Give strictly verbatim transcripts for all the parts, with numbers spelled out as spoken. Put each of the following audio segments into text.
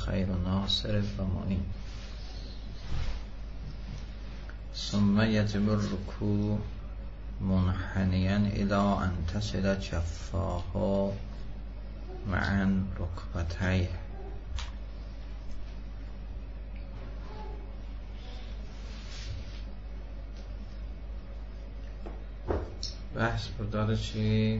خیر ناصر و معین. ثم یجب الرکوع منحنیا الی ان تصل کفاه معا رکبتیه. بحث برداره چی؟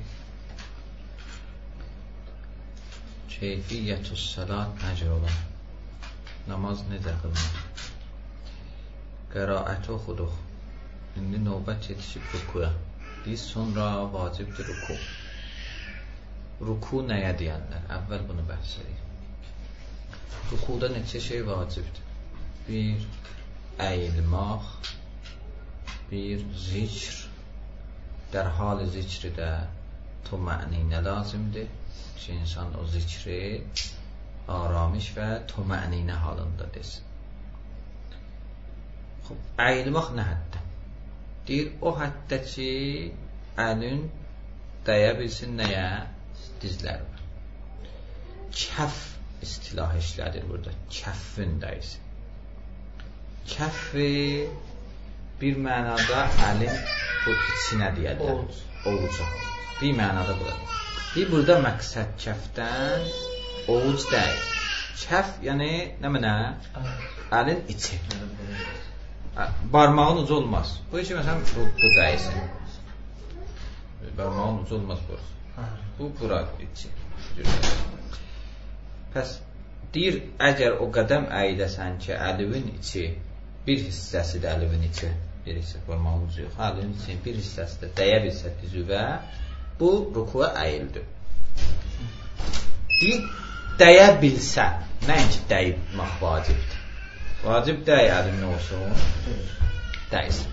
کیفیت الصلاة مجروبه، نماز نده قلمه قرائت و خودو. şimdi növbət yetişib rukuya. Biz sonra vacibdir ruku. Ruku nəyə deyənlər? Əvvəl bunu bəhs edək. Rukuda neçə şey vacibdir? Bir, əyilmək. Bir, zikr. Dərhal zikri də tuma'ninə lazımdır ki, insan o zikri aramış və tuma'ninə halında desin. Əyilmək nə həddə? Deyir, o həddə ki, əlin dəyə bilsin nəyə? Dizlərinə. Kəf istilah işlədir burada. Kəffin dəysin. Kəffi bir mənada əlin bu içinə deyərlər. Ovuca. Bir mənada budur. Bir burada məqsəd kəfdən ovuc deyil. Kəf yəni nə mənə? Əlin içi. Barmağın ucu olmaz. Bu işi məsələn bu, bu dəysin. Barmağın ucu olmaz bu. Bu bura içi. Pəs deyir, əgər o qədəm əyləsən ki, əlivin içi bir hissəsi də əlivin içi, bir hissə barmağın ucu yox, əlivin içi bir hissəsi də dəyə bilsə dizüvə, bu rukuya əyildi. Deyir, dəyə bilsə, nəinki dəyibmək vacibdir. Vacib dəy əlim nə olsun? Dəysin.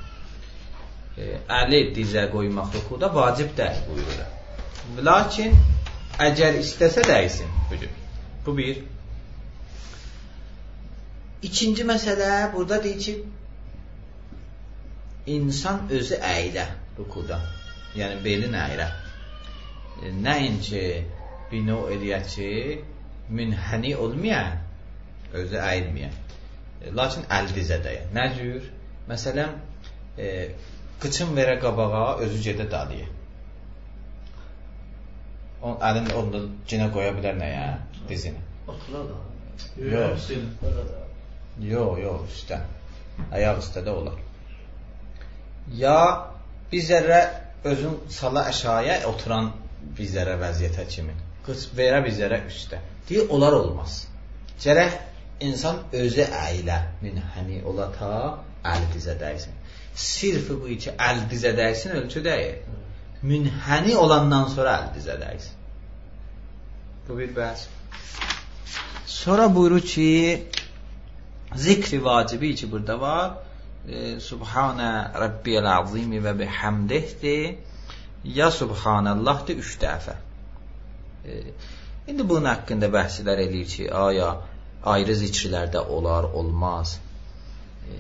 Əli dizə qoymaq rukuda vacib dəy buyurur. Lakin əgər istəsə dəysin. Bu bir. İkinci məsələ burada deyir ki, insan özü əylə rukuda. Yəni belin əylə. Nəinki bino eləyək ki, münhəni olmayan, özü əyilməyən. Lakin əl dizə dəyə. Nə cür? Məsələn, e, qıçın verə qabağa, özü gedə dalıya. On, əlin onda cinə qoya bilər nəyə? Dizini. Otura da. Yox. Yox, yox, üstə. Ayaq üstədə olar. Ya bir zərrə özün sala əşaya oturan bir zərrə vəziyyətə kimi. Qıç verə bir zərrə üstə. Deyir, onlar olmaz. Gərək insan özü əylə, münhəni ola ta əl dizə dəysin. Sirfi bu ki, əl dizə dəysin, ölçü deyil. Münhəni olandan sonra əl dizə dəysin. Bu bir bəhs. Sonra buyurur ki, zikri vacibi ki, burada var. E, Subhanə Rabbiyəl azimi və bihamdihdir. Ya Subhanəllahdır üç dəfə. E, indi bunun haqqında bəhslər eləyir ki, aya ayrı zikirlərdə olar, olmaz. E,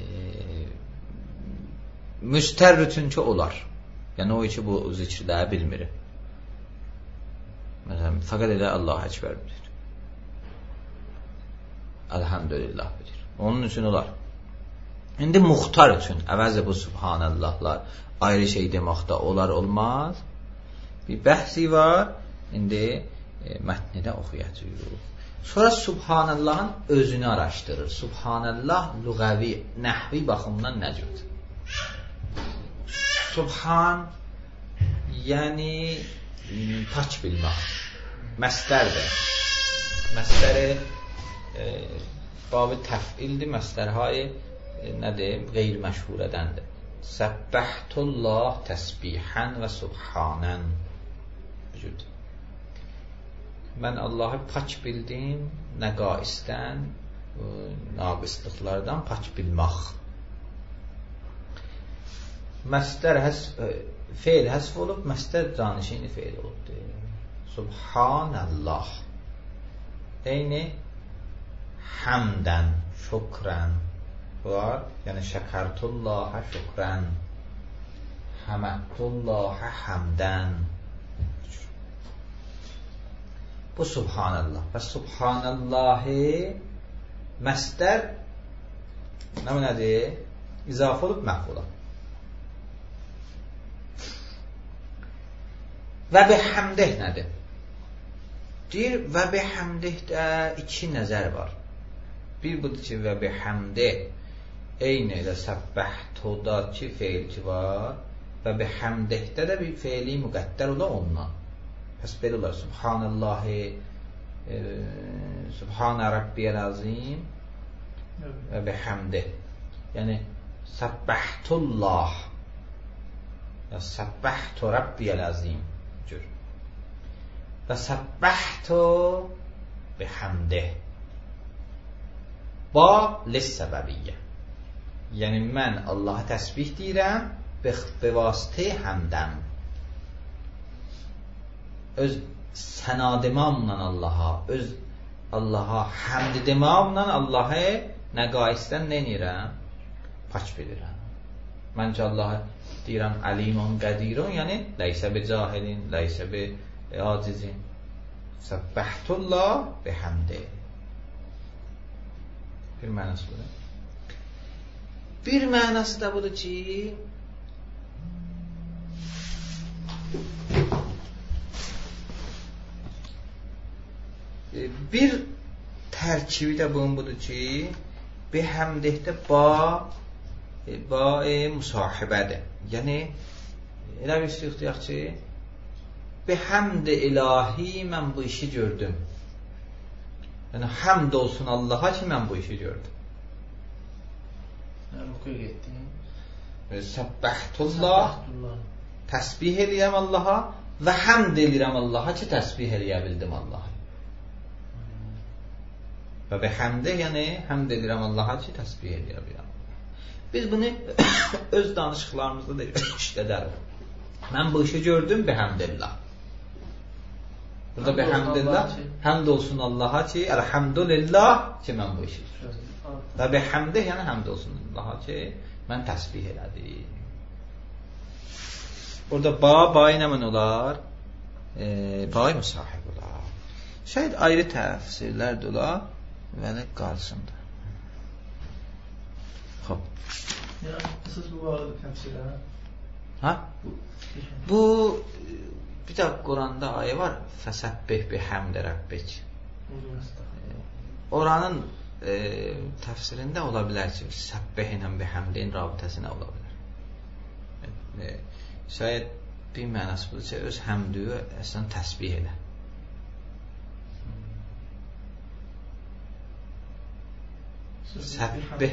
müstərr üçün ki, olar. Yəni o ki, bu zikirləri bilmir. Məsələn, fəqət elə Allah-u Əkbər bilir. Elhamdülillah bilir. Onun üçün olar. İndi muxtar üçün, əvəzə bu Subhanəllahlar ayrı şey deməkdə olar, olmaz. Bir bəhsi var. İndi e, mətnidə oxuyacaq. Sonra Subhanallahın özünü araşdırır. Subhanallah lüğəvi, nəhvi baxımdan nə cürdür? Subhan, yəni pak bilmək. Məstərdir. Məstəri e, babı təfildir. Məstərhayı e, nədir? Qeyr-məşhurədəndir. Səbbəhtullah təsbihən və subhanən. Vücud. Mən Allahı pak bildim, nəqaisdən, naqisliklərdən pak bilmək. Məstər həsf, feil həsf olub, məstər canişini feil olubdur. Subhanallah. Eyni həmdən, şükrən var. Yəni şəkərtullahə şükrən, həmədtullahə həmdən. Bu subhanallah. Və subhanallahi məsdər nə nədir? İzafə olub məf'ula. Və bihamdih nədir? Deyir, və bihamdihdə iki nəzər var. Bir budur ki, və bihamdih eyni elə səbbəhtuda ki, feil ki var və bihamdihdə də bir feili müqəddər ola ondan. Pəs belə olar, subhanallahi e, subhanə rabbiyəl azim və bihamdih. Yəni, səbbəhtullah ya səbbəhtu rabbiyəl azim cür. Və səbbəhtu bihamdih. Ba lissəbəbiyyə. Yəni, mən Allaha təsbih deyirəm bi vasitə həmdən. Öz səna demamla Allaha, öz Allaha həmd demamla Allahı nəqaisdən nə edirəm? Paç bilirəm. Məncə Allaha deyirəm əlimun qədirun, yəni ləysə bi cahilin, ləysə bi acizin. Səbbəhtullah bihamdi. Bir mənası budur. Bir mənası da budur ki, bir tərkibi də bunun budur ki, bihamdihdə ba ba-i müsahibədir. Yəni, elə bir şey yoxdur ki, bihamd-i ilahi mən bu işi gördüm. Yəni, həmd olsun Allaha ki, mən bu işi gördüm. Rükû etdim. Səbbəhtullah, təsbih eləyəm Allaha və həmd eləyəm Allaha ki, təsbih eləyə bildim Allaha. Və bihamdi, yəni həmd edirəm Allaha ki, təsbih eləyə biləm. Biz bunu öz danışıqlarımızda da işlədərik. Mən bu işi gördüm, bihamdillah. Burada bihamdillah, həmd olsun Allaha ki, elhamdülillah ki, mən bu işi gördüm. Və bihamdi, yəni həmd olsun Allaha ki, mən təsbih elədim. Burada ba, ba ilə mən olar, e, ba müsahib olar. Şəhid ayrı təfsirlər də olar, və qalsın da. Xob. Yəni, siz bu vardı təfsirə? Ha? Bu, bir də Quranda ayə var, fəsəbbih bihamdi rabbik. Oranın e, təfsirində ola bilər ki, səbbih ilə bihamdin rabitəsinə ola bilər. E, şayət bir mənası budur ki, öz həmdüyü əslən təsbih elə. Səbbih.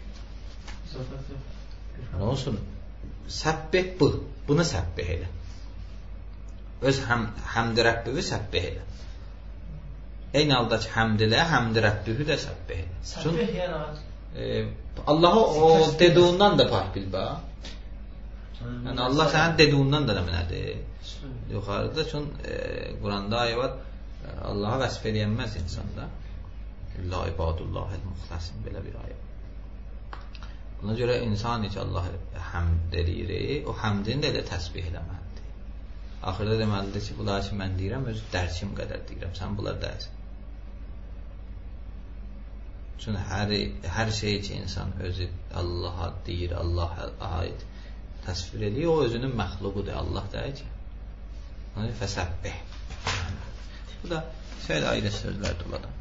Nə olsun? Səbbih bu. Bunu səbbih elə. Öz həm, həmd-i Rəbbühü səbbih elə. Eyni halda ki, həmd elə, həmd-i Rəbbühü də səbbih elə. Səbbih yəni e, Allahı o dediğindən də pək bil bə. Yəni Allah sənin dediğindən də nədir? Yuxarıda çün e, Quranda ayə var, Allah'a vəsf eləyənməz insanda. İlla ibadullahil muxlasin, belə bir ayə. Ona görə insan ki, Allah'a həmd edir, o həmdini də elə təsbih eləməlidir. Axırda deməlidir ki, bunlar ki, mən deyirəm, öz dərkim qədər deyirəm, sən bunlar dərsin. Çünki hər, hər şey ki, insan özü Allah'a deyir, Allah'a aid təsvir edir, o özünün məxluqudur, Allah deyir ki. Ona fəsəbbih. Bu da şeylə ayrı sözlər doladan.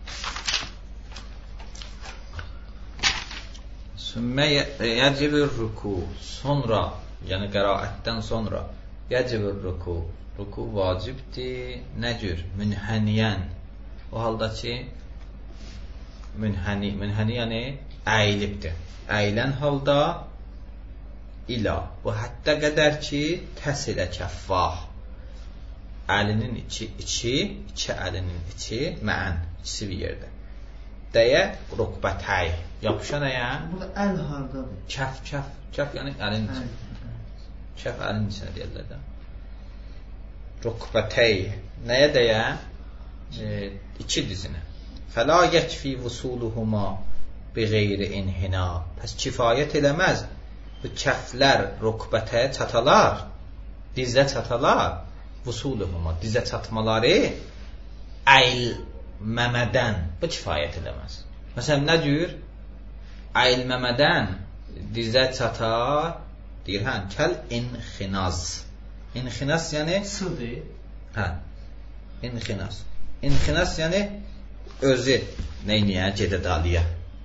Sümmə yəcibir ruku, sonra, yəni qəraətdən sonra yəcibir ruku, ruku vacibdir, nə cür? Münhəniyən, o halda ki münhəni, münhəni yəni əyilibdir, əyilən halda ila, bu hətta qədər ki təsilə kəffah, əlinin içi, içi, iki əlinin içi, məən, ikisi bir yerdə dəyə rukbətəy, yapışan əyə burada əl hardadır? Kəf, kəf, kəf yəni əlin içi, kəf əlin içinə deyirlər də. Rukbətəy, nəyə dəyə? E, iki dizinə. Fəla yəkfi vusuluhuma bi qeyri inhina, pəs kifayət eləməz bu kəflər rukbətəyə çatalar, dizə çatalar, vusuluhuma, dizə çatmaları əyilməmədən bu kifayət edəməz. Məsələn, nə deyir? Əyilməmədən dizə çatar, deyir, hə, kəl inxinaz. İnxinaz yəni Sıdır. hə. İnxinaz. İnxinaz yəni özü neyniyə gedə dalıya.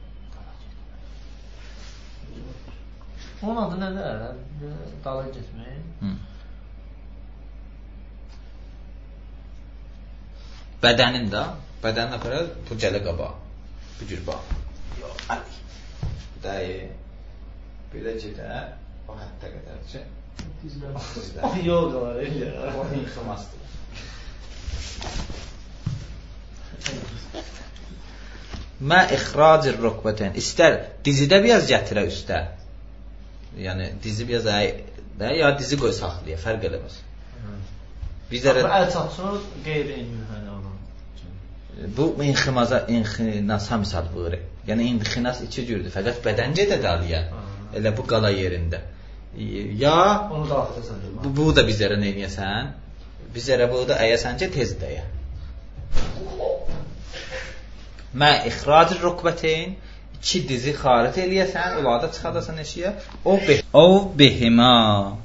Onun adı nədir? Dalı getmək. Hı. Bədənin də, bədənin aparır, bu gələ qabağa. Bu cür bax. Yox, əli. Dəyi. Belə gedə, o hətta qədər ki. Dizlər. Yox, var, elə. O inxinazdır. Mə ixracir rukbətən. İstər dizidə biraz gətirə üstə. Yəni dizi biraz əy, ya dizi qoy saxlaya, fərq eləməz. Bizlərə əl çapsın, qeyri-inhina olan. Bu inximaza, inxinasa misal buyurur. Yəni inxinas iki cürdür. Fəqət bədən gedə dalıya. Elə bu qala yerində. Ya onu da axıdasan. Bu, bu da bizlərə nə edəsən? Bizlərə bu da əyəsən ki, tez dəyə. Mə ixracir rukbətən, iki dizi xaric eləyəsən, ulada çıxadasan eşiyə. O be o behima.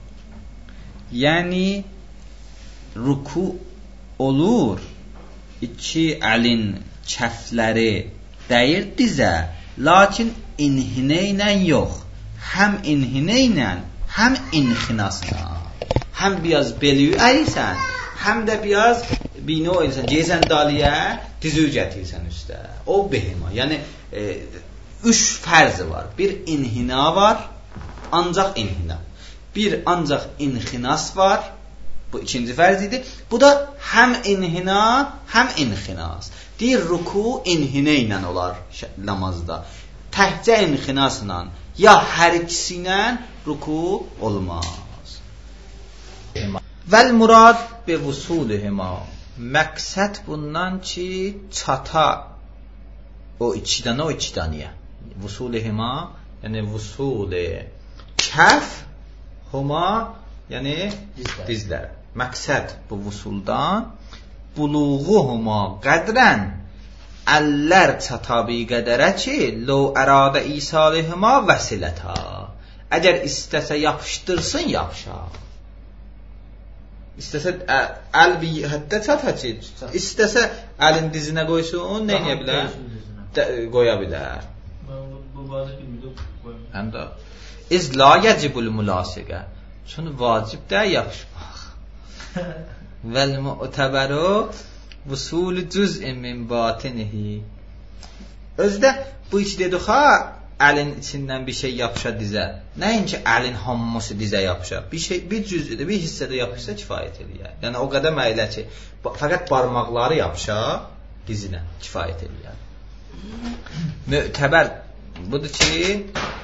Yəni ruku olur. İki əlin kəfləri dəyir dizə, lakin inhinə ilə yox. Həm inhinə ilə, həm inxinasla. Həm biraz beli əysən, həm də biraz bini oynasan, geysən dalıya, dizi gətirsən üstə. O behima. Yəni e, üç fərzi var. Bir inhina var, ancaq inhina. Bir ancaq inxinas var. Bu ikinci fərz idi. Bu da həm inhina, həm inxinas. Deyir, ruku inhinə ilə olar namazda. Təhcə inxinasla, ya hər ikisi ilə ruku olmaz. Vəl murad bi vusulihima. Məqsəd bundan ki, çata o iki dənə, o iki dənəyə. Vusulihima, yəni vusuli kəf, huma, yəni dizlər. dizlər. Məqsəd bu vusuldan buluğuhuma qədrən əllər çatabi qədərə ki, lo əradə isalihima vəsilətə. Əgər istəsə yapışdırsın, yapışar. İstəsə əl bir həddə çata ki, istəsə əlin dizinə qoysun, nə edə bilər? Qoya bilər. Bu vacib bilmirəm. Həm də iz la yəcibul mülasiqə. Çünki vacib də yapışmaq. Vəl mu'təbəru vusul cüz'in min batinihi. Özdə bu iç dedik ha, əlin içindən bir şey yapışa dizə. Nəinki əlin hamısı dizə yapışa. Bir şey bir cüz'də, bir hissədə yapışsa kifayət eləyər. Yəni o qədər məylə ki, fəqət barmaqları yapışa dizinə kifayət eləyər. Mü'təbər budur ki,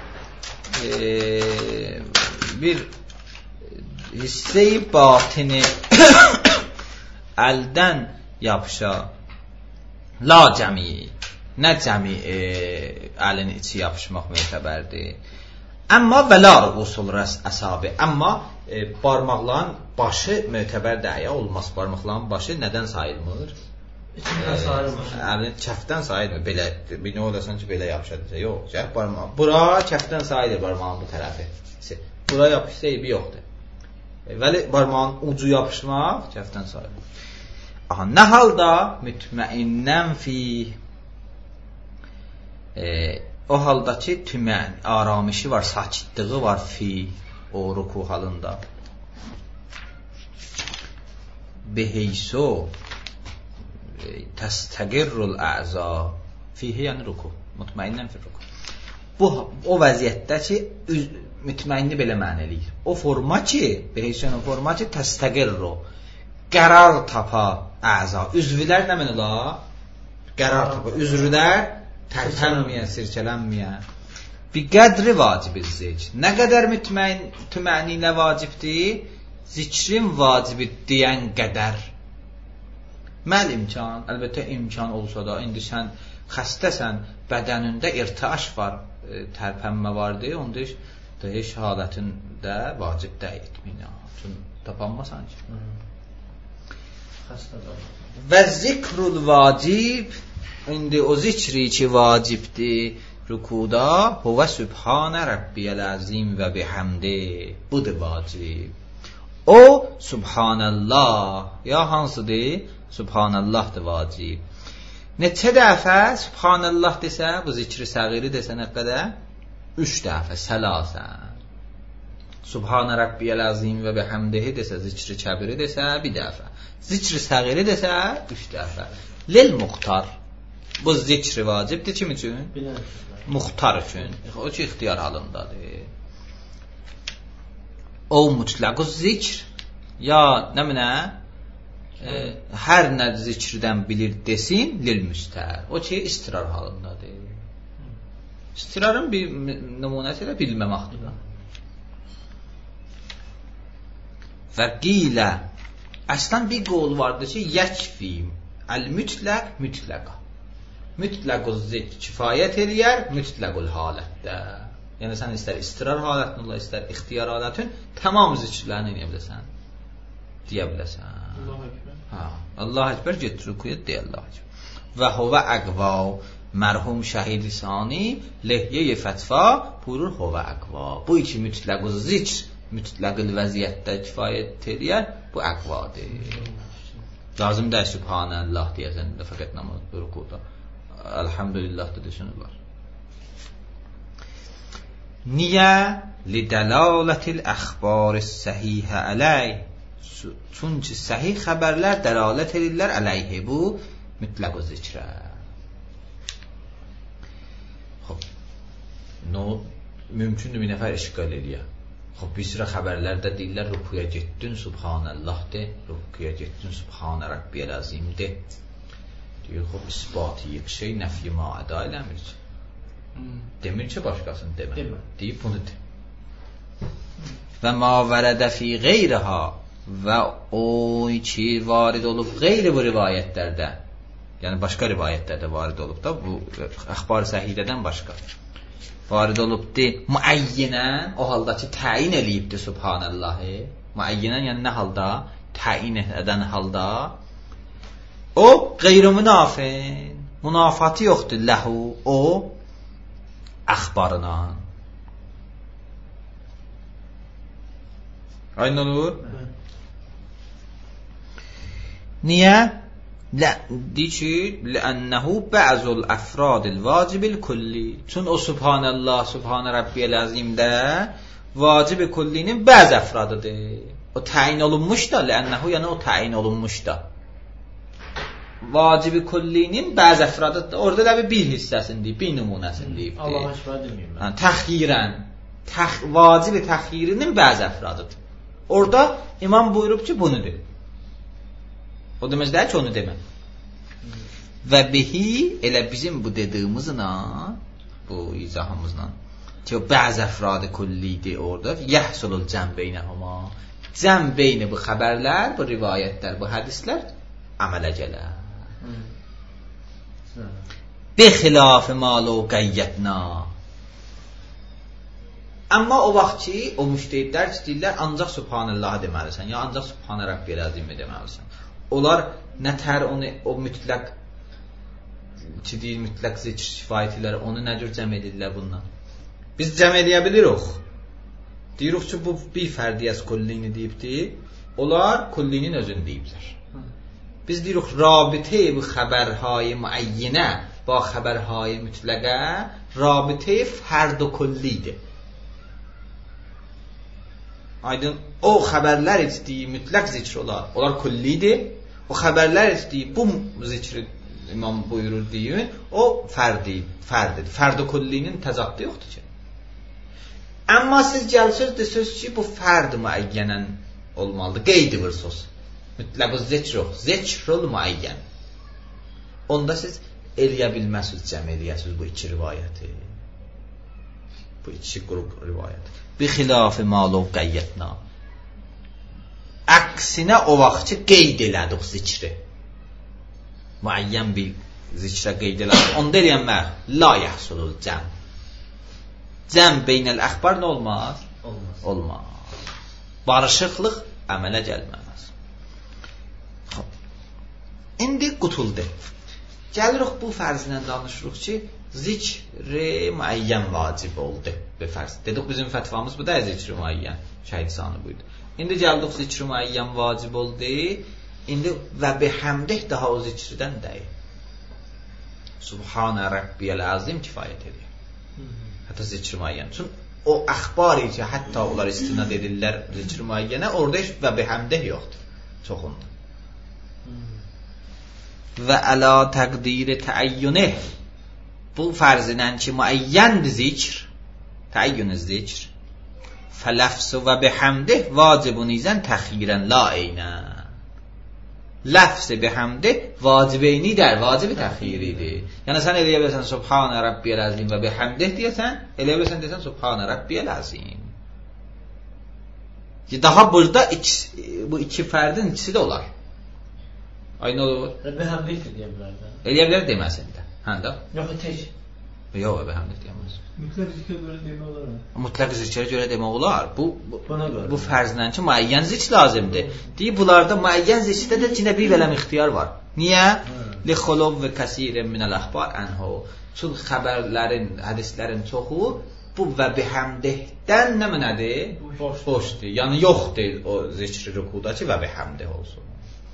e, bir hissə-i batini əldən yapışa, la cəmi, nə cəmi e, əlin içi yapışmaq mütəbərdir. Amma vəlar usul rəs əsabi, amma e, barmaqların başı mütəbər dəyə olmaz. Barmaqların başı nədən sayılmır? İçindən sayılmır. Əlin kəfdən sayılmır. Belə, bir nə olasan ki, belə yapışadır. Yox, cəh barmaq. Bura kəfdən sayılır barmağın bu tərəfi. Bura yapışsa eybi yoxdur. Vəli barmağın ucu yapışmaq kəfdən sayılır. Aha, nə halda mütməinnən fi e, o halda ki tümən, aramışı var, sakitliği var fi o ruku halında. Beheyso e, təstəqirrul əza fihi, yəni ruku, mütməinnən fi ruku. Bu o vəziyyətdə ki üz, mütməinni belə mənə eləyir. O forma ki, beheyson forma ki təstəqirru, qərar tapa əza. Üzvlər nə mənə ola? Qərar tapa. Üzrlər tərpənməyən, sirkələnməyən. Bir qədri vacib zikr. Nə qədər mütməin, tüməni ilə vacibdir? Zikrin vacibi deyən qədər. Məl imkan, əlbəttə imkan olsa da, indi sən xəstəsən, bədənində irtiaş var, e, tərpənmə vardır, onda heç, heç halətində vacib də etməyin. Çünki tapanmasan ki. Və zikrul vacib, indi o zikri ki vacibdir rükuda, huvə sübhanə Rabbiyəl əzim və bihamdi, budur vacib. O subhanallah, ya hansıdır? Subhanallahdır vacib. Neçə dəfə subhanallah desə, bu zikri səğiri desə nə qədər? Üç dəfə, səlasən. Subhanə Rabbiyəl əzim və bihamdihi desə, zikri kəbiri desə, bir dəfə. Zikri səğiri desə, üç dəfə. Lil muxtar. Bu zikri vacibdir kim üçün? Muxtar üçün. O ki, ixtiyar halındadır. O mutlaqu zikr, ya nə minə, e, hər nə zikirdən bilir desin, lil müstər. O ki, istirar halındadır. İstirarın bir nümunəsi ilə bilməməkdir. Və qilə, əslən bir qol vardır ki, yəkfi, əl-mütləq, mütləqa. Mütləqu zikr kifayət eləyər, mütləqul halətdə. Yəni, sən istər istirar halətini ola, istər ixtiyar halətini, tamam zikirlərini eləyə biləsən. Deyə biləsən. Allah Ekber. Ha, Allah Ekber, get rükuya, deyə Allah Ekber. Və huvə əqvav, mərhum şəhid sani, lehyə-i fətva, buyurur huvə əqvav. Bu iki mütləqu zikr, mütləqil vəziyyətdə kifayət eləyər, bu əqvadır. Lazım deyil, Subhanəllah deyəsən, fəqət namaz rükuda. Elhamdülillah da düşünürlər. Niyə? Lidəlalətil əxbaris səhihə ələy. Çünki səhih xəbərlər dəlalət edirlər əleyhi, bu mütləq o zikrə. Xob, no, mümkündür bir nəfər işqal eləyər. Xob, bir sıra xəbərlərdə deyirlər, rükuya getdin, Subhanəllah de, rükuya getdin, Subhanə Rabbiyəl əzim de. Deyir, xob, isbatı yek şey, nəfyi maəda eləmir ki. Hmm. Demir ki, başqasını demə. Demə. Deyib bunu de. Və ma vərədə fi qeyriha, və o ki varid olub qeyri bu rivayətlərdə, yəni başqa rivayətlərdə varid olub da, bu əxbar-ı səhidədən başqa varid olubdi, müəyyinən, o halda ki təyin eləyibdi Subhanəllahi, müəyyinən yəni nə halda? Təyin edən halda, o qeyri münafin, münafatı yoxdur ləhu, o əxbarına. Aynı olur? Niyə? Deyir ki, ləənnəhu bəzul əfradil vacibil kulli. Çün o Subhanəllah, Subhanə Rabbiyəl əzimdə vacib-i kullinin bəzi əfradıdır. O təyin olunmuş da, ləənnəhu yəni o təyin olunmuş da. Vacib-i kullinin bəzi əfradıdır. Orada da bir hissəsini deyib, bir nümunəsini deyib. Allah aşkına deməyim mən. Təxirən, təx, vacib-i təxirinin bəzi əfradıdır. Orada imam buyurub ki, bunu deyib. O demək deyil ki, onu demə. Və bihi, elə bizim bu dediyimizlə, bu izahımızla, ki, o bəzi əfradı kullidir orada, yəhsulul cəmbeynəhuma. Cəmbeyni bu xəbərlər, bu rivayətlər, bu hədislər əmələ gələr. Bixilafı malu qəyyətna. Amma o vaxt ki, o müştehidlər istəyirlər, ancaq Subhanəllahı deməlisən, ya ancaq Subhanə Rabbiyəl əzimi deməlisən. Onlar nətər onu, o mütləq ki deyil, mütləq zikr kifayətlər, onu nə cür cəm edirlər bundan? Biz cəm edə bilirik. Deyirik ki, bu bir fərdiyəz kullini deyibdir, onlar kullinin özünü deyiblər. Biz deyirik, rabitə bu xəbərhayı müəyyinə, ba xəbərhayı mütləqə, rabitə fərd-ü kullidir. Aydın, o xəbərlər istəyir, mütləq zikr olar, onlar kullidir. O xəbərlər istəyir, bu zikri imam buyurur deyin, o fərdi, fərdidir. Fərd-ü kullinin təzaddı yoxdur ki. Amma siz gəlsiniz, desiniz ki, bu fərd müəyyənən olmalıdır, qeyd edirsiniz. Mütləq zikr yox, zikrul müəyyən. Onda siz eləyə bilməsiniz, cəm eləyəsiniz bu iki rivayəti. Bu iki qrup rivayəti. Bixilafı malu qəyyətna. Əksinə o vaxt ki, qeyd elədik zikri. Müəyyən bir zikrə qeyd elədik. Onda eləyənmək, la yəhsulul cəm. Cəm beynəl əxbar nə olmaz? Olmaz. Olmaz. Barışıqlıq əmələ gəlməz. İndi qutuldu. Gəlirik bu fərzlə danışırıq ki, zikr-i müəyyən vacib oldu bu fərz. Dedik bizim fətvamız bu da zikr-i müəyyən. Şəhid sanı buydu. İndi gəldik zikr-i müəyyən vacib oldu. İndi və bihamdih daha o zikrdən deyil. Subhanə Rabbiyəl azim kifayət edir. Hətta zikr-i müəyyən. Çünki o əxbari ki, hətta onlar istinad edirlər zikr-i müəyyənə, orada heç və bihamdih yoxdur. Çoxundur. Və əla təqdiri təəyyünih. Bu fərzinən ki, müəyyəndir zikr, təəyyün zikr. Fələfsu və bihamdih vacibun izən təxirən la eynən. Ləfs-i bihamdih vacibeyni der, vacibi təxiridir. Yəni sən eləyə bilirsən Subhanə Rabbiyəl azim və bihamdih deyəsən, eləyə bilirsən deyəsən Subhanə Rabbiyəl azim. Daha burada iki, bu iki fərdin ikisi də olar. Ay nə olur? Bihamdih deyə bilər də. Eləyə bilər deməsin də. Hə də? Yox, tək. Yox, bihamdih deyəməz. Mütləq zikrə görə demək olar. Mütləq zikrə görə demək olar. Bu bu, bu fərzlə ki, müəyyən zikr lazımdır. Deyib bunlarda müəyyən zikrdə də cinə bir vələm ixtiyar var. Niyə? Li xulub və kəsirin minəl əxbar ənhu. Çünki xəbərlərin, hədislərin çoxu bu və bihamdihdən nə mənədir? Boşdur. Yəni yoxdur o zikri rükudakı və bihamdih olsun.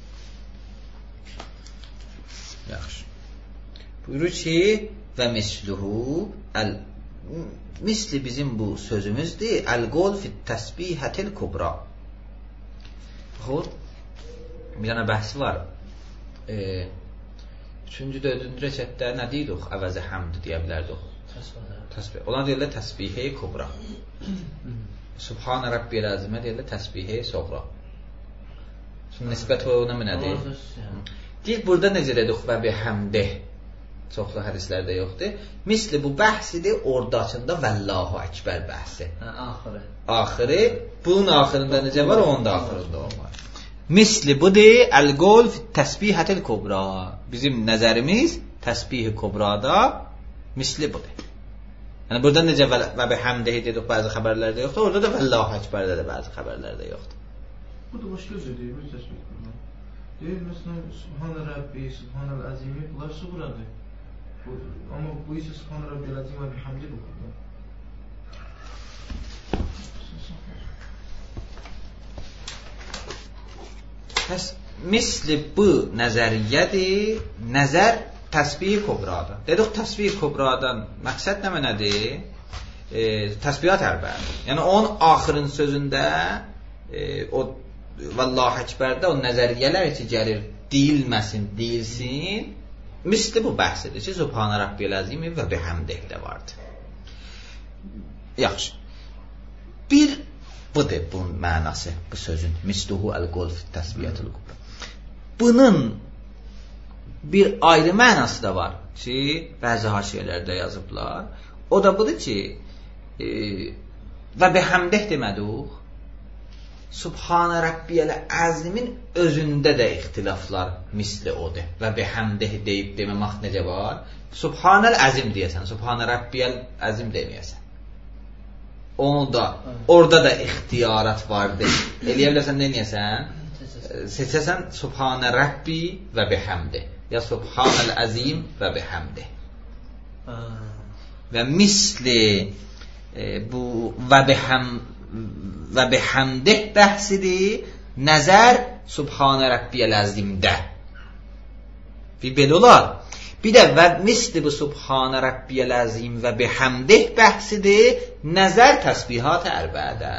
Yaxşı. Buyurur ki, və misluhu əl misli bizim bu sözümüzdür. Əl-qol fit təsbihətil kubra. Baxın, bir dənə bəhsi var. E, üçüncü, dördüncü rəkətdə nə deyirik? Əvəzə həmd deyə bilərdik. Təsbih. Ona deyirlər təsbihə-i kubra. Subhanə Rabbiyəl azimə deyirlər təsbihə-i soğra. Şimdi nisbət o nə mənədir? Deyir, burada necə dedik və bihəmdih? Çoxlu hədislərdə yoxdur. Misli bu bəhsidir, oradakında Vəllahu Əkbər bəhsi. Axırı. Axırı, bunun axırında necə var, onun da axırında o var. Misli budur, əl-qol fit təsbihətil kubra. Bizim nəzərimiz təsbih-i kubrada misli budur. Yəni burada necə və bihəmdihi dedik bəzi xəbərlərdə yoxdur, orada da Vəllahu Əkbərdə də bəzi xəbərlərdə yoxdur. Bu da başqa özür deyir, bir təsbih kubra. Deyir, məsələn, Subhanə Rəbbi, Subhanəl Azimi, bunlar suğradır. Amma bu isə Subhanə Rabbiyəl azim və bihamdi bu. Pəs misli bu nəzəriyyədir. Nəzər təsbih-i kubradır. Dedik təsbih-i kubradan məqsəd nə mənədir? E, təsbihat ərbədir. Yəni onun axırın sözündə e, o Vallahu Əkbərdə o nəzəriyyələr ki gəlir, deyilməsin, deyilsin. Misli bu bəhsidir ki, Subhanə Rabbiyəl azim və bihamdih də vardır. Yaxşı. Bir budur bunun mənası, bu sözün. Misluhu əl-qol fit təsbiyyətil kubra. Bunun bir ayrı mənası da var ki, bəzi haşiyələrdə yazıblar. O da budur ki, e, və bihamdih demədik. Subhanə Rabbiyəl əzimin özündə də ixtilaflar misli odur. Və bihamdih deyib deməmək necə var? Subhanəl əzim deyəsən, Subhanə Rabbiyəl əzim deməyəsən. Onu da, orada da ixtiyarat vardır. Eləyə biləsən, nə eləyəsən? Seçəsən Subhanə Rabbi və bihamdih. Ya Subhanəl əzim və bihamdih. Və misli e, bu və bihamdih və bihamdih bəhsidir, nəzər Subhanə Rabbiyəl əzimdə. Bir belə olar. Bir də və misli bu Subhanə Rabbiyəl əzim və bihamdih bəhsidir, nəzər təsbihat ərbədə.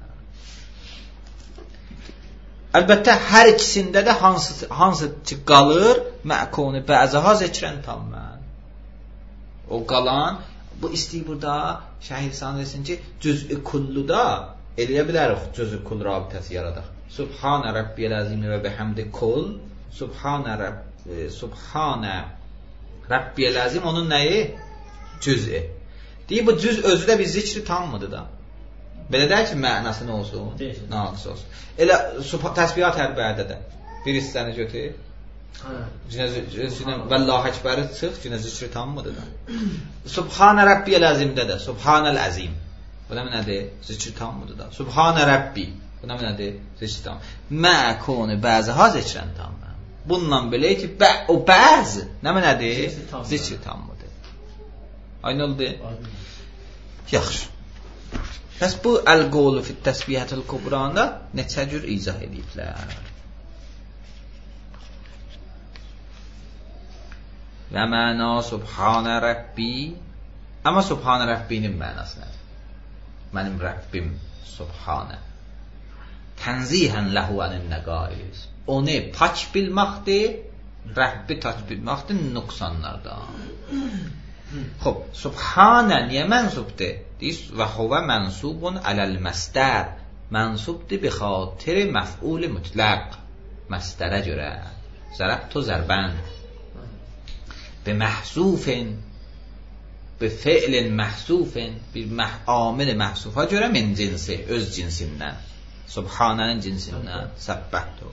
Əlbəttə, hər ikisində də hansı, hansı qalır, məkuni bəzəha zikrən tammən. O qalan, bu istəyir burada şəhid sanı desin ki, cüz-ü kulluda eləyə bilərik cüz-ü kull rabitəsi yaradaq. Subhanə Rabbiyəl azimi və bihamdi kul, Subhanə Rabbi, Subhanə Rabbiyəl azim onun nəyi? Cüz-i. Deyir, bu cüz özü də bir zikri tanımıdır da. Belə deyək ki, mənası nə olsun? Naqis olsun. Elə təsbihat ərbədə də bir hissəni götür. Vəllahu Əkbəri çıx, günə zikri tanımıdır da. Subhanə Rabbiyəl azimdə də, Subhanəl azim. Bu nə nədir? Zikri tanımıdır da. Subhanə Rabbi. Bu nə nədir? Zikri tanımıdır. Məkuni bəziha zikrən tanımıdır. bundan belə ki, bə, o bəzi nə mənədir? Zikri tamdır. Aynı oldu? Yaxşı. Bəs bu əl-qovlu fit təsbihətil kubranda neçə cür izah ediblər? Və məna subhanə Rəbbi. Amma subhanə Rəbbinin mənası nədir? Mənim Rəbbim subhanə. Tənzihən ləhu ənin nəqais. Onu pak bilməkdir, Rəbbi tak bilməkdir nüqsanlardan. Xob, subhanə niyə mənsubdir? Deyir, və huvə mənsubun ələl məstər. Mənsubdir bi xatir məf'ul mütləq. Məstərə görə. Zərəbtu zərbən. Bi məhzufin. Bi fi'lin məhzufin. Bir amil məhzufa görə min cinsi. Öz cinsindən. Subhanənin cinsindən. Səbbəhtu.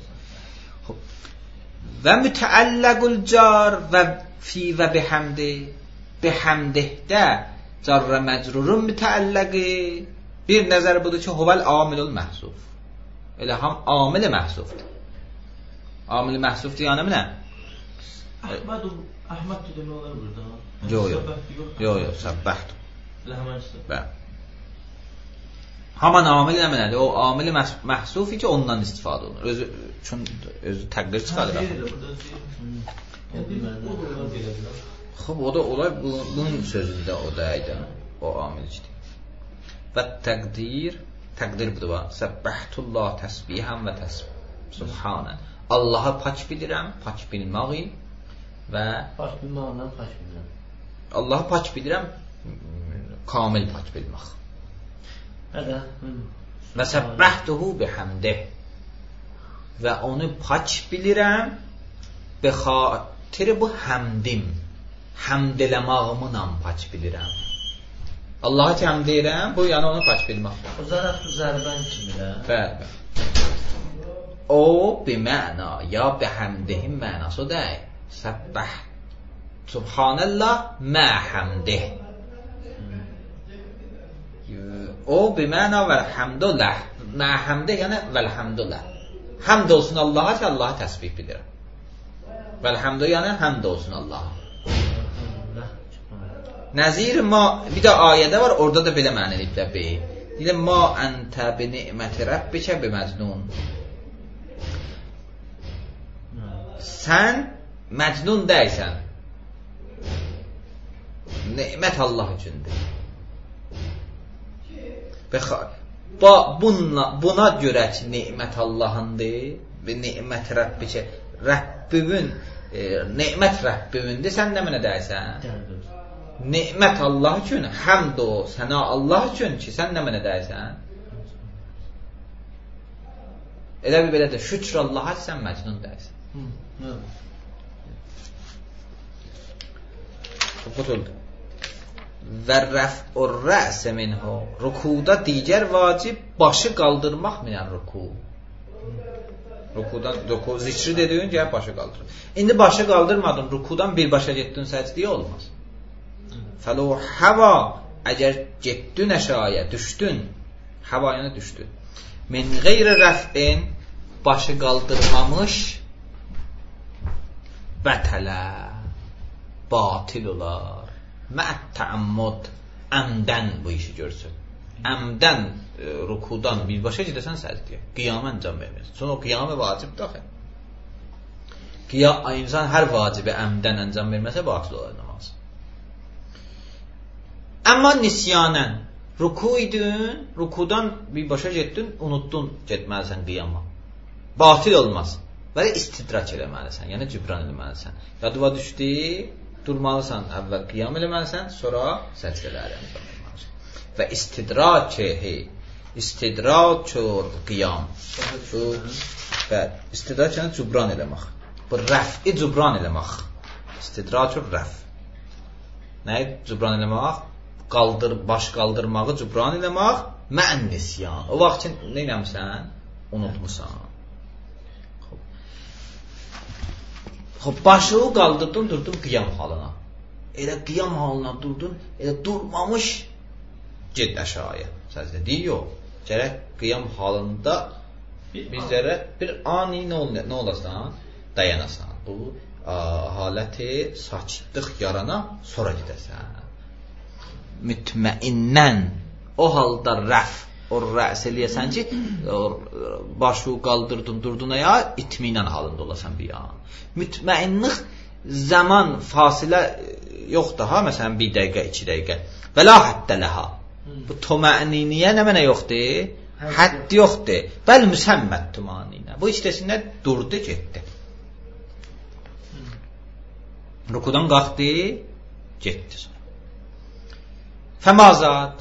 Və mütəəlləqul car və fi və bihamdi. Bihamdihdə carrə məcrurun mütəəlləqi. Bir nəzər budur ki, huvəl amilul məhzuf. Elə ham amil məhzufdur. Amil məhzufdur yəni nə? Əhməd Əhməd demək olar burada. Yox, yox. Yox, yox, səbbəhtu. Elə həmən işte. Bə. Haman amil nə mənədir? O amil məhzufi ki, ondan istifadə olunur. Özü üçün özü təqdir çıxarır. Xoş, o da olar bunun sözündə o da idi. O amil işte. Və təqdir, təqdir budur. Səbbəhtullah təsbihən və təsbih. Subhanə. Allah'a pak bilirəm, pak bilməyi və pak bilməklə pak bilirəm. Allah'a pak bilirəm, kamil pak bilmək. Hədə. Və səbbəhtuhu bihamdih. Və onu pak bilirəm bi xatir bu həmdim. Həmd eləmağımla pak bilirəm. Allah'a ki həmd deyirəm, bu yəni onu pak bilmək. O zərəftu zərbən kimidir? Bəli. O biməna ya bihamdihim mənası deyil. Səbbəh. Subhanallah mə həmdih. O biməna vəlhamdullah. Mə həmdih yəni vəlhamdullah. Həmd olsun Allah'a ki Allah'a təsbih bilirəm. Vəlhamdullah yəni həmd olsun Allah'a. Nəzir ma, bir də ayədə var, orada da belə mənə ediblər bey. Deyir, ma əntə bi ni'məti Rabbikə bi məcnun. Sən məcnun deysən. Ni'mət Allah üçündür. Buna, buna görə ki, ni'mət Allahındır, bi ni'məti Rabbikə. Rəbbümün, e, ni'mət Rəbbümündür, sən nə mənə deysən? Ni'mət Allah üçün, həmd o, sənə Allah üçün ki, sən nə mənə deysən? Elə bir belə də, şükür Allah'a sən məcnun deysən. Qutuldu. Və rəf'ur rəsə minhu. Rukuda digər vacib başı qaldırmaq minən ruku. Rukudan, ruku zikri dediyin gəl başı qaldırır. İndi başı qaldırmadın, rukudan bir başa getdin səcdiyə olmaz. Fəlu həva, əgər getdün əşaya, düşdün, həvayana düşdün. Min qeyri rəf'in, başı qaldırmamış, bətələ, batil olar. Məət təəmmud, əmdən bu işi görsün. Əmdən, e, rukudan birbaşa gedəsən səcdiyə, qiyamə əncam verməsin. Sonra o qiyamə vacib daxil. Qiyam, insan hər vacibi əmdən əncam verməsə, batil olar namaz. Amma nisyanən, ruku idin, rukudan birbaşa getdin, unuttun getməlisən qiyama. Batil olmaz. Və istidrak eləməlisən, yəni cibran eləməlisən. Yadıva düşdü, durmalısan, əvvəl qiyam eləməlisən, sonra səcdələri eləməlisən. Və istidrakəhi, istidrakür qiyam. Və istidrak yəni cibran eləmək. Bu rəf'i cibran eləmək. İstidrakür rəf. Nəyi cibran eləmək? Qaldır, baş qaldırmağı cübran eləmək, mən nisyan. O vaxt üçün nə eləmsən? Unutmusan. Xoş, başı qaldırdın, durdun qiyam halına. Elə qiyam halına durdun, elə durmamış ged əşaya. Səcdə deyil, yox. Gərək qiyam halında bizlərə bir ani nə, ol nə olasan? dayanasan. Bu ə, haləti sakitlik yarana, sonra gedəsən. Mütməinnən, o halda rəf, o rəs eləyəsən ki, başı qaldırdın, durdun ayağa, itminən halında olasan bir an. Mütməinlik zaman fasilə yoxdur ha, məsələn bir dəqiqə, iki dəqiqə. Və la həddə ləha. Bu tuməniniyə nə mənə yoxdur? Hədd yoxdur. Bəl müsəmməd tumaninə. Bu işdəsində durdu, getdi. Rukudan qalxdı, getdi. Fəmazat.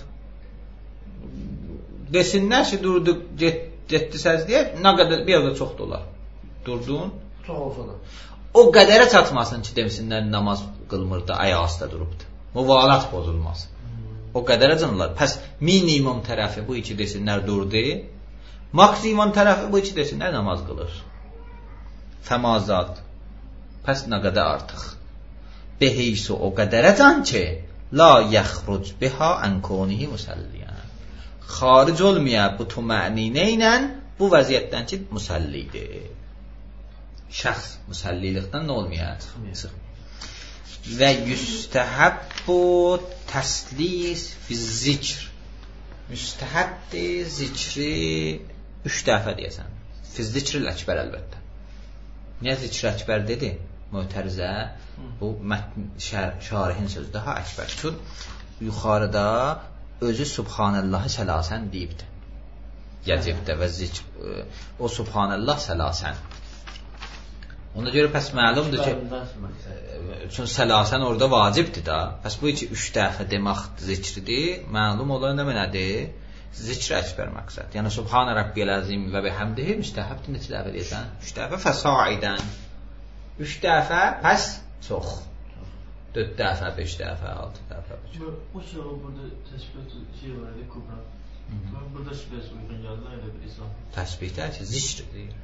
Desinlər ki, durdu, getdi səzdiyə, nə qədər, bir yerdə çoxdur olar. Durdun. Çox olsa da. O qədərə çatmasın ki, demişsinlər namaz qılmırdı, ayağı üstə durubdu. Müvalat bozulmaz. O qədərə canlılar. Pəs minimum tərəfi bu iki desinlər durdu. Maksimum tərəfi bu iki desinlər namaz qılır. Fəmazat. Pəs nə qədər artıq. Beheysu o qədərə can ki, la yəxruc biha ənkonihi musəlliyən. Xaric olmayaq bu tuməninə ilə bu vəziyyətdən ki, müsəllidir. Şəxs müsəllilikdən nə olmayaq? Və yüstəhəbbu təslis fi zikr. Müstəhəbdir zikri üç dəfə deyəsən. Fi zikril əkbər əlbəttə. Niyə zikr əkbər dedi? Mötərizə bu şarihin sözü daha əkbər. Çünki yuxarıda özü Subhanəllahı səlasən deyibdir. Yəcibdə və zikr o Subhanəllah səlasən. Ona görə pəs məlumdur ki, çünki səlasən orada vacibdir da. Pəs bu iki üç dəfə demək zikridir. Məlum olan nə mənədir? Zikr əkbər məqsəd. Yəni Subhanə Rabbiyəl əzim və bihamdihi müstəhəbdir neçə dəfə deyəsən? üç dəfə fəsaidən. üç dəfə pəs çox. dörd dəfə, beş dəfə, altı dəfə. O şey o burada təsbih şey var idi, kubra. Burada şübhəsi uyğun gəldi, elə bir izah. Təsbihdə ki, zikr deyir.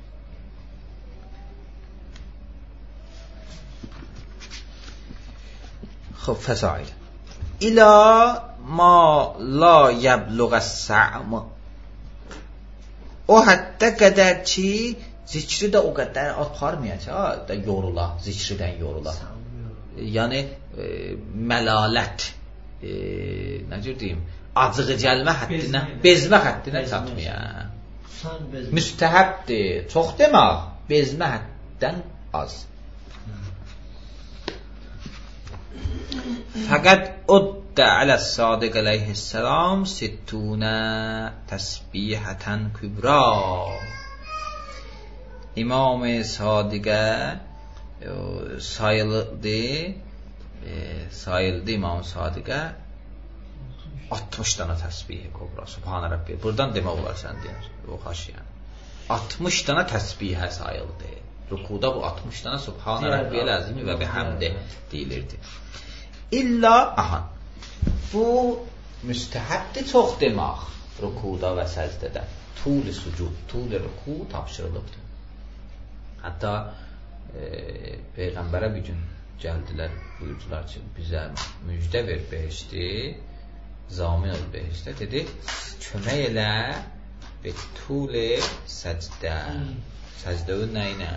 Xob, fəsaid. İlə ma la yəbluğəs sə'mı. O həddə qədər ki, zikri də o qədər aparmayacaq, da yorula, zikridən yorula. Yəni, e, məlalət, e, nə cür deyim, acığı gəlmə həddinə, bezmə həddinə çatmayaq. Müstəhəbdir, çox demək, bezmə həddən az. Fəqət uddə aləs-sadiq əleyhissalam sittuna təsbihətən kübra. İmam-ı Sadiqə sayıldı, e, sayıldı İmam-ı Sadiqə altmış dana təsbihi kubra. Subhanə Rabbi. Buradan demək olar sən deyir. O xaşiyan. altmış dana təsbihə sayıldı. Rükuda bu altmış dana Subhanə Rabbiyəl əzimi və bihamdi deyilirdi. İlla, aha, bu müstəhəbdir çox demək rükuda və səcdədə. Tul-i sucud, tul-i rüku tapşırılıbdır. Hətta e, Peyğəmbərə bir gün gəldilər, buyurdular ki, bizə müjdə ver behişti, zamin ol behişdə, dedi, kömək elə və tul-i səcdə. Səcdə o nə ilə?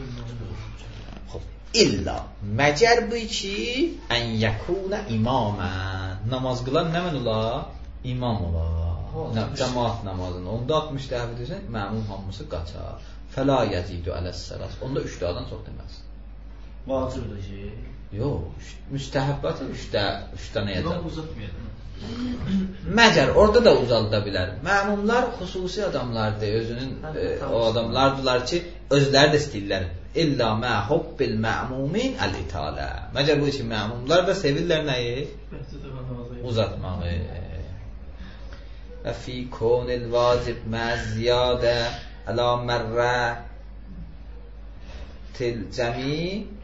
İlla, məgər bu ki, ən yəkunə imamən. Namaz qılan nə mən ola? İmam ola. Cəmaat namazını. Onda altmış dəfə deyirsən, məmum hamısı qaçar. Fəla yəzidu ələs-səlas. Onda üç dəfədən çox deməz. Vacibdir ki. Yox, müstəhəbbatı üç dənə yəzər. Yox, uzatmayalım. Məgər, orada da uzalda bilər. Məmumlar xüsusi adamlardır, özünün e, o adamlardılar ki, özləri də istəyirlər. İlla mə hubbil mə'mumin əl-italə. Məgər bu için məmumlar da sevirlər nəyi? Uzatmağı. Və fi konil vacib məziyadə əla mərrə til cəmi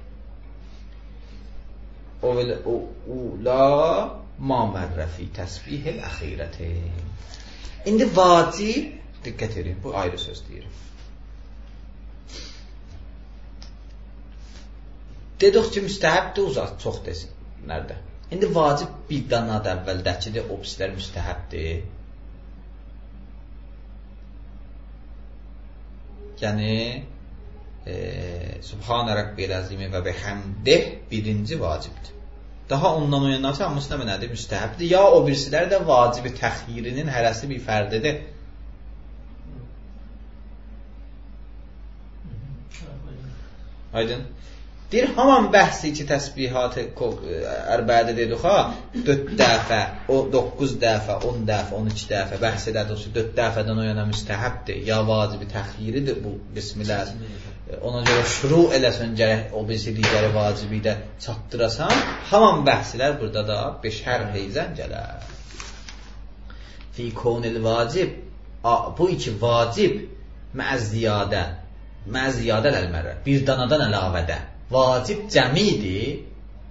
ula ma mərrə fi təsbihil əxirəti. İndi vacib, diqqət edin, bu ayrı söz deyir. Dedik ki, müstəhəbdir, uzat, çox desin. Nerede? İndi vacib bir dana da əvvəldəkidir, o pislər müstəhəbdir. Yəni, e, Subhan Rabbil Azim və bihamdih birinci vacibdir. Daha ondan o yandan hamısı da nədir? Müstəhəbdir. Ya o birisilər də vacibi təxirinin hərəsi bir fərdidir. Aydın. Deyir, haman bəhsi ki, təsbihatı ərbədə dedik, ha, dörd dəfə, o doqquz dəfə, on dəfə, on iki dəfə bəhs edədik, dörd dəfədən o yana müstəhəbdir, ya vacibi təxiridir bu qismilər. Ona görə şuru eləsən gərək o birisi digəri vacibi də çatdırasan, haman bəhsilər burada da beşər heyzən gələr. Fi konil vacib, bu iki vacib məzziyadə, məzziyadə əlmərə, bir danadan əlavədə. Vacib cəmidir.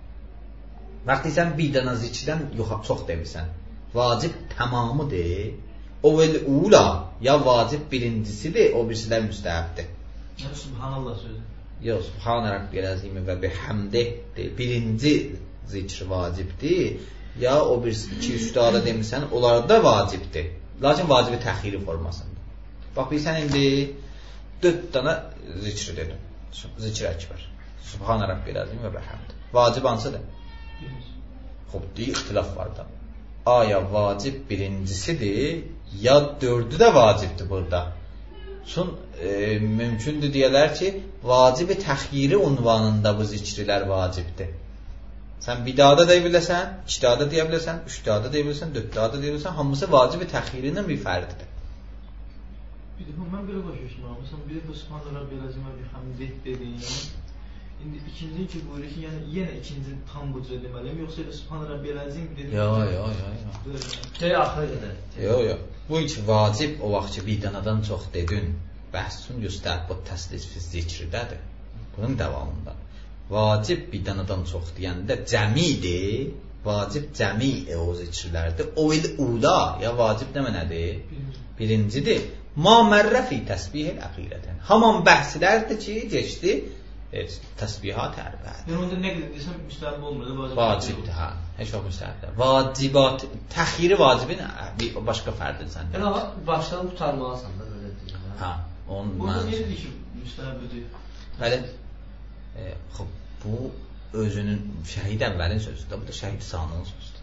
Vaxtı sən bir dana zikirdən yox, çox demirsən. Vacib tamamıdır. O vel ula, ya vacib birincisidir, o birisindən müstəhəbdir. Yəni Subhanallah sözü. Yox, Subhan Rabbil Azim və bihamdih birinci zikr vacibdir. Ya o birisi iki üstada demirsən, onlar da vacibdir. Lakin vacibi təxiri formasında. Bax, bilsən indi dörd dana zikr dedim. Zikr əkbər. Subhan Rabbil Azim və bihamdih. Vacib hansıdır? Xoş, deyil, ixtilaf var da. Aya vacib birincisidir, ya dördü də vacibdir burada. Son e, mümkündür deyələr ki, vacibi təxiri unvanında bu zikrilər vacibdir. Sən bir daha da deyə biləsən, iki daha da deyə biləsən, üç daha da deyə biləsən, dörd daha da deyə biləsən, hamısı vacibi təxirinin bir fərdidir. Bir də mən belə başlayışım, məsələn, bir də Subhan Rabbil Azim və bihamdih dediyin. İndi ikinci ki buyurur ki, yəni yenə ikinci tam bu cür deməliyim, yoxsa elə Subhan Rabbil Azim dedim. Yo, yo, yo, yo. Gəl axıra qədər. Yo, yo. Bu iki vacib o vaxt ki bir danadan çox dedin, bəhsun yüstəhəb bu təslis fi zikrdədir. Bunun davamında. Vacib bir danadan çox deyəndə cəmidir. Vacib cəmi e, o zikirlərdir. O il ula, ya vacib demə nədir? Birincidir. Ma mərrə fi təsbihil əqirətən. Haman bəhslərdir ki, geçdi. Evet, təsbihat ərbədir. Yəni onda nə qədər desəm müstəhəb olmur da vacib. Vacibdir, hə. Heç o müstəhəbdir. Vacibat, təxiri vacibin bir başqa fərdidir səndə. Yəni başdan tutarmalısan da belə deyir. Hə, onun mənası. Burada necədir ki, müstəhəbdir? Bəli. E, xub, bu özünün şəhid əvvəlin sözüdür. Bu da şəhid sanının sözüdür.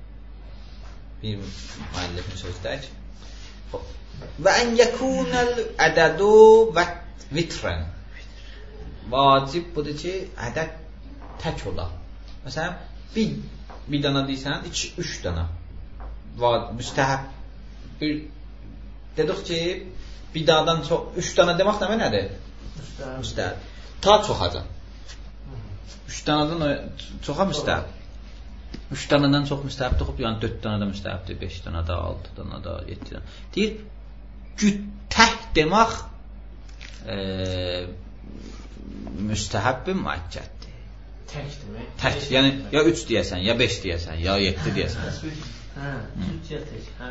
Bir müəllifin sözüdür ki, və ən yəkunəl ədədu və vitrən. Vacib budur ki, ədəd tək ola. Məsələn, bir, bir dana deysən, iki, üç dana. Müstəhəb. Bir, dedik ki, bir danadan çox, üç dana demək nəmə nədir? Müstəhəb. Müstəhəb. Ta çoxacan. Üç danadan çoxa müstəhəb. Üç danadan çox müstəhəb toxub, yəni dörd dana da müstəhəbdir, beş dana da, altı dana da, yeddi dana. Deyir, tək demək eee müstəhəb bir müəccəddir. Tək demək. Tək, yəni ya üç deyəsən, ya beş deyəsən, ya yeddi deyəsən. Hə, üç ya tək, hə.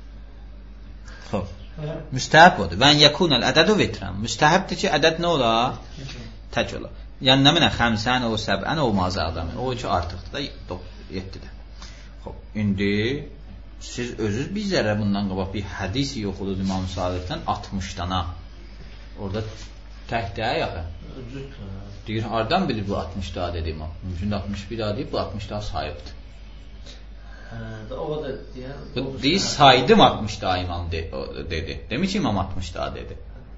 Xoş. Müstəhəb odur. Və yəkunəl ədədu vitrən. Müstəhəbdir ki, ədəd nə ola? Tək ola. Yəni nə mənə xəmsən o səbən o mazə adamı. O ki artıqdır da yeddidə. Xoş. İndi siz özünüz bir zərrə bundan qabaq bir hədis yoxudur İmam Sadiqdən altmış dana. Orada tək dəyə yaxın. Deyir, hardan bilir bu altmış daha dedim o. Mümkün altmış bir daha deyib, bu altmış daha sayıbdır. Hə, o da deyən. Bu deyir, saydım altmış daha imam de, dedi. Demiş ki, imam altmış daha dedi.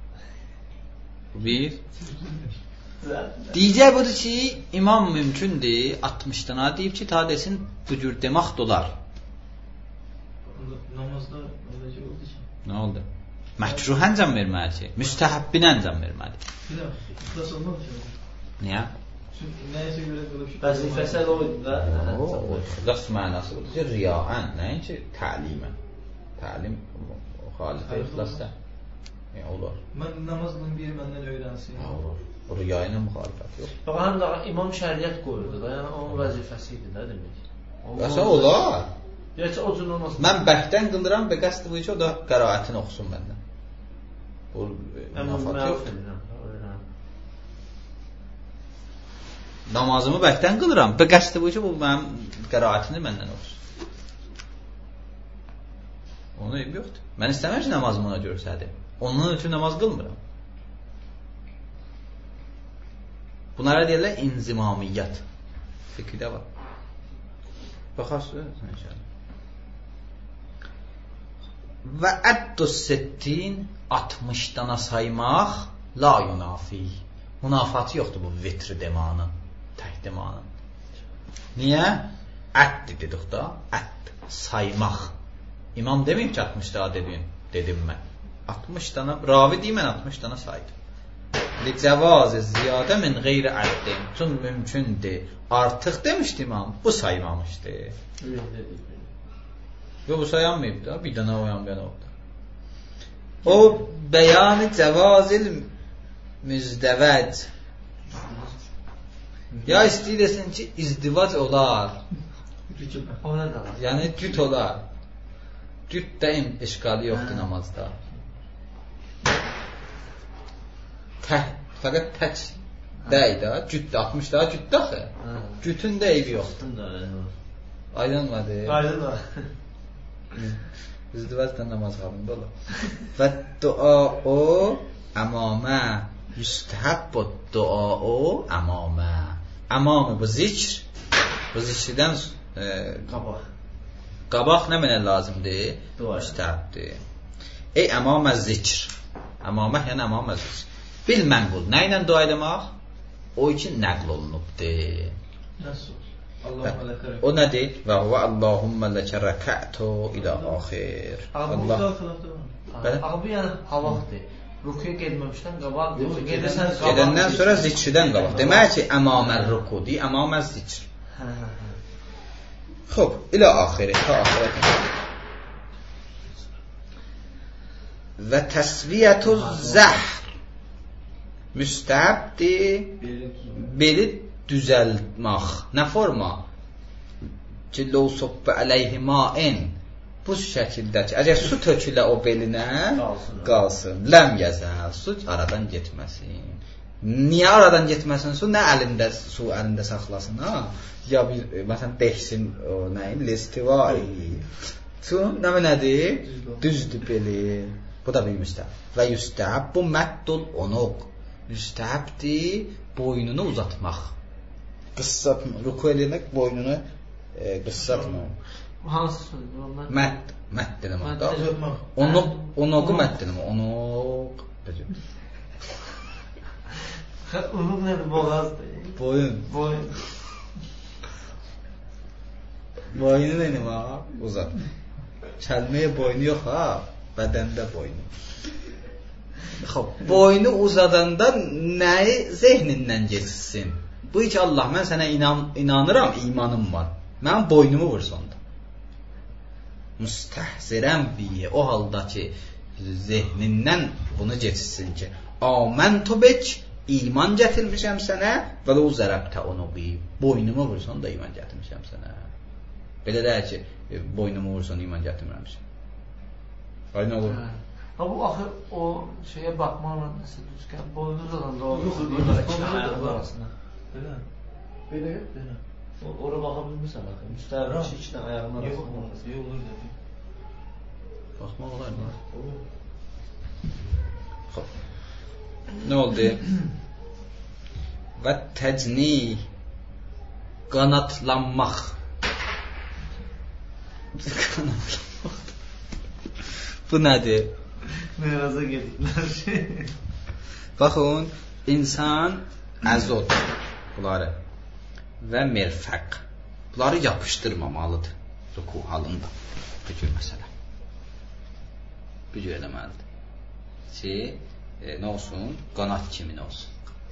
Bir. Deyəcək budur ki, imam mümkündür, altmış dana deyib ki, ta desin, bu cür demək dolar. Namazda olacaq oldu ki. Nə oldu? Məkruh əncam verməli ki, müstəhəbbin əncam verməli. Bir də, ixlas olmadı ki. Niyə? Çünki nəyəsə görə qılıb ki, vəzifəsi o idi da. O, ixlas mənası budur ki, riyaən, nəinki təlimən. Təlim xalifə ixlasda. Yəni, olur. Mən namazın bir məndən öyrənsin. Olur. O riya ilə müxalifət yox. Yox, həm də imam şəriət qoyurdu da, yəni onun vəzifəsi idi da demək. Bəsə olar. Gerçi o cür olmasın. Mən bəhdən qıldıram, və qəsd bu ki, o da qəraətini oxusun məndən. Bu münafat yoxdur. Namazımı bəhdən qılıram, və qəsd bu ki, bu mənim qəraətini məndən oxusun. Onun eybi yoxdur. Mən istəməm ki, namazımı ona görsədim. Onun üçün namaz qılmıram. Bunlara deyirlər inzimamiyyət. Fiqhdə var. Baxarsınız inşallah. Və əddus sittin altmış dana saymaq la yunafi. Münafatı yoxdur bu vitr demanın, tək demanın. Niyə? Ət dedik da, ət saymaq. İmam deməyib ki altmış dana dedim, dedim mən. altmış dana, ravi deyim mən altmış dana saydım. Li cəvazı ziyadə min qeyri əddin. Çün mümkündür. Artıq demişdi imam, bu saymamışdı. Yox, bu sayanmayıb da, bir dana oyan bir dana oldu. O bəyanı cəvazil müzdəvəc. Ya istəyirsən ki, izdivac olar. Ona da var. Yəni cüt olar. Cüt də işqalı yoxdur namazda. Tək, fəqət tək dəy də, cüt də, altmış daha cüt də axı. Cütün də eybi yoxdur. Aydınmadı. Aydınmadı. İzdivacdan namaz qabında olur. Və dua o əmamə yüstəhəb dua o əmamə. Əmamə bu zikr. Bu zikrdən e, qabaq. Qabaq nə mənə lazımdır? Dua müstəhəbdir. Ey əmamə zikr. Əmamə yəni əmamə zikr. Bil mənqul. Nə ilə dua etmək? O üçün nəql olunubdur. Nasıl? O nədir? Və huvə Allahümmə ləkə rəkə'tu ilə axir. Allah. Ağabey yəni qabaqdır. Rukuya getməmişdən qabaq. Gedəndən sonra zikrdən qabaq. Demək ki, əmamər rukudir, əmamər zikr. Xob, ilə axiri, ta axirət. Və təsviyyətü zəhr müstəhəbdir, beli düzəltmək. Nə forma? Ki, ləv sobbə əleyhi main. Bu şəkildə ki, əgər su tökülə o belinə, qalsın. qalsın. Ləm yəzəl, su aradan getməsin. Niyə aradan getməsin su? Nə əlində su əlində saxlasın, ha? Ya bir, məsələn, dəhsin o nəyin? Lestivai. Su nə nədir? Düzdür beli. Bu da bir müstəhəb. Və yüstəhəb, bu məddul onuq. Müstəhəbdir, boynunu uzatmaq. Qıssatma, ruku eləmək boynunu e, qıssatma. Hansı sözdür? Mədd, mədd demək da. Onuq, onuqu mədd demək. Onuq. Onuq nədir? Boğazdır. Boyun. Boyun. Boynu nə demək? Uzat. Kəlməyə boynu yox ha, bədəndə boynu. Xoş, boynu uzadanda nəyi zehnindən geçsin? Bu ki Allah, mən sənə inan, inanıram, imanım var. Mən boynumu vursun da. Müstəhzirəm biyə, o halda ki zehnindən bunu geçsin ki aməntu bek, iman gətirmişəm sənə və ləu zərəbtə onu bi, boynumu vursun da iman gətirmişəm sənə. Belə deyək ki, boynumu vursun, iman gətirmirəmişəm. Aynı olur. Ha bu axı o şeyə baxmaqla nəsə düzgən boynu uzadanda o yox, ayaqlar arasında. Belə. Belə yox, belə. Ora baxa bilmirsən axı. Müstəqil iki dənə ayağın arasında. Yox, olur da. Baxmaq olar mı? Olur. Xoş. Nə oldu? Və təcni qanatlanmaq. Qanatlanmaq. Bu nədir? Meyraza gediblər şey. Baxın, insan əzod bunları və merfəq bunları yapışdırmamalıdır ruku halında. Bu cür məsələ. Bu cür eləməlidir. Ki, e, nə olsun? Qanat kimin olsun.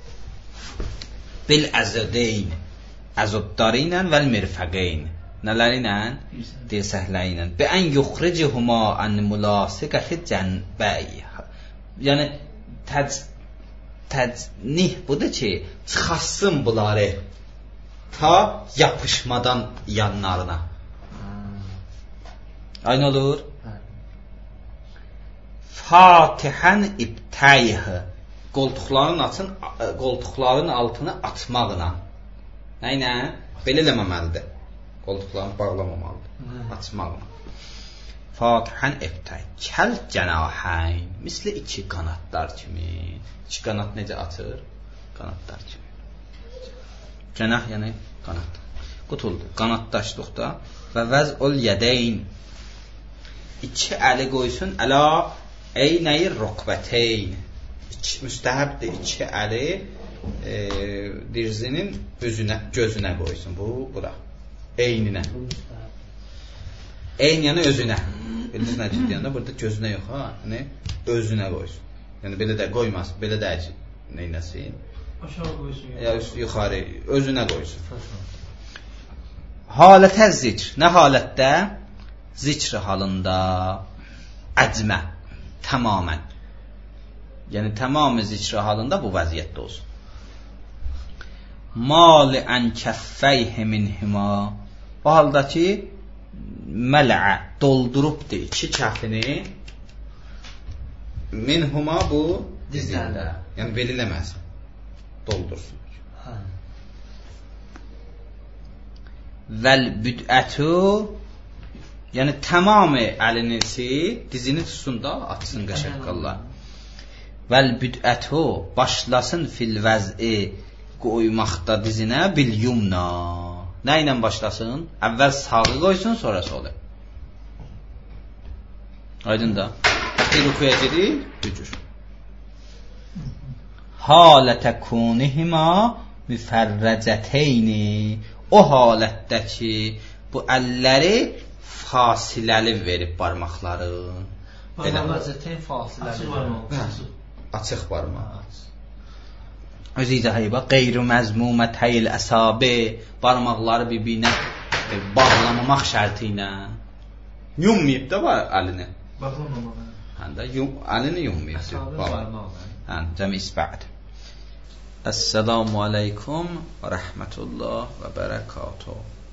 Bil əzədeyn, əzodları ilə vəl merfəqeyn. Nələri ilə? Dirsəkləri ilə. Bi ən yuxricihuma ən mülasiqəti cənbəy. Yəni, təc, təcnih budur ki, çıxasın bunları ta yapışmadan yanlarına. Aynı olur? Fatihən ibtəyhı. Qoltuqların açın, qoltuqların altını açmaqla. Nə ilə? Belə eləməməlidir. Qoltuqlarını bağlamamalıdır. Açmaqla. Fatihən ibtəy. Kəl cənahəyn. Misli iki qanatlar kimi. İki qanat necə açır? Qanatlar kimi. Cənah yəni qanat. Qutuldu. Qanatdaşlıqda və vəz'ul yədeyn. İki əli qoysun əla eynəyi rukbəteyn. Müstəhəbdir iki əli e, dirzinin üzünə, gözünə qoysun. Bu, bura. Eyninə. Eyn yəni özünə. Bilirsiniz nə deyəndə burada gözünə yox ha, yəni özünə qoysun. Yəni belə də qoymaz, belə də neynəsin? Aşağı qoysun. Ya yuxarı özünə qoysun. Halətə zikr. Nə halətdə? Zikr halında əcmə tamamən. Yəni tamamı zikr halında bu vəziyyətdə olsun. Mali ən kəffəyhi minhima. O halda ki məl'ə doldurubdur iki kəfini minhuma bu dizində. Yəni beliləməsin. Doldursun. Hə. Vəl büd'ətu yəni tamamı əlinisi dizini tutsun da atsın qəşəqqallah. Vəl büd'ətu başlasın fil vəz'i qoymaqda dizinə bil yumna. Nə ilə başlasın? Əvvəl sağı qoysun, sonra solu. Aydın da. Bir rükuya gedir, bücür. Halətə kunihima müfərrəcəteyni. O halətdə ki, bu əlləri fasiləli verib barmaqları. Müfərrəcəteyn fasiləli. Açıq barmaq. Özü izahı bax, qeyri məzmumətəyil əsabi, barmaqları bir-birinə e, bağlamamaq şərti ilə. Yummayıb da var əlini. Bağlamamaq. Həm də yum, əlini yummayıb. Həm, cəmi isbəd. Əssəlamu aleykum və rəhmətullah və bərəkatuhu.